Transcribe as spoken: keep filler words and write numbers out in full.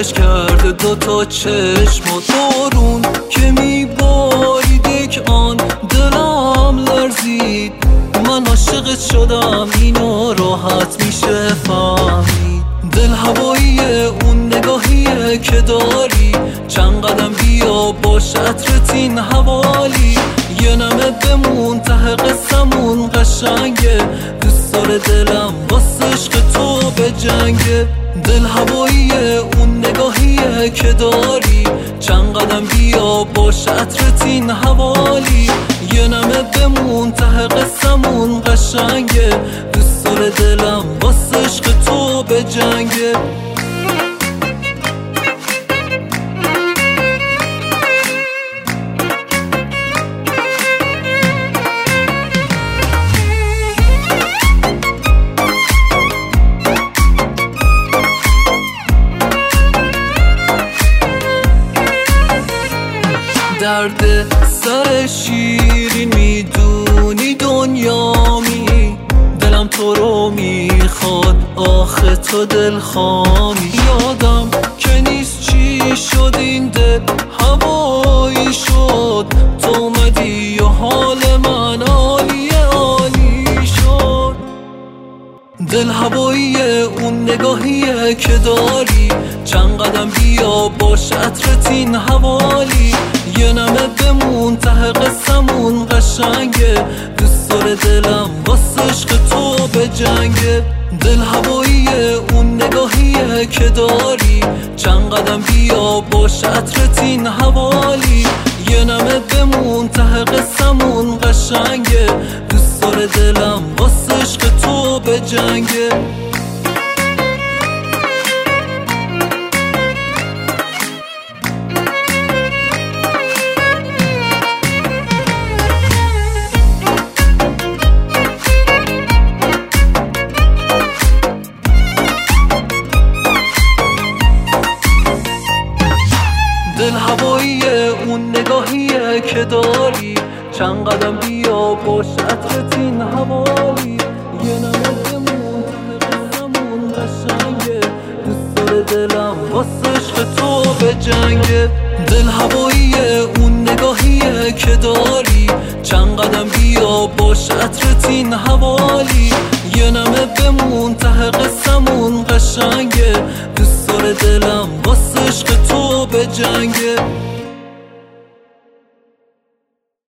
عشقش کرده دوتا چشم و بارون که میبارید یک آن دلم لرزید. من عاشقت شدم اینو راحت میشه فهمید. دل هوایی اون نگاهیه که داری، چند قدم بیا باش عطرت این حوالی. یه نمه بمون ته قصمون قشنگه، دوست داره دلم واسه عشق تو به جنگه. دل هوایی اون نگاهیه که داری، چند قدم بیا باش عطرت این حوالی. یه نمه بمون ته قصمون قشنگه، دوست داره دلم واسه عشق تو به جنگه. درد سر شیرین میدونی دنیامی، دلم تو رو میخواد آخه تو دل خامی. یادم که نیست چی شد این دل هوایی شد، تو اومدی و حال من عالی عالی شد. دل هوایی اون نگاهیه که داری، چند قدم بیا باش عطرت این حوالی. یه نمه بمون ته قصمون قشنگه، دوست داره دلم واسه عشق تو به جنگه. دل هوایی اون نگاهیه که داری، چند قدم بیا باش عطرت این حوالی. یه نمه بمون ته قصمون قشنگه، دوست داره دلم واسه عشق تو به جنگه. دل هوایی اون نگاهیه که داری، چند قدم بیا باش عطرت این حوالی. یه نمه بمون ته قصمون قشنگه، دوست داره دلم واسه عشق تو به جنگه. دل هوایی اون نگاهیه که داری، چند قدم بیا باش عطرت این حوالی. یه نمه بمون ته قصمون قشنگه، دوست داره دلم واسه عشق تو به جنگه.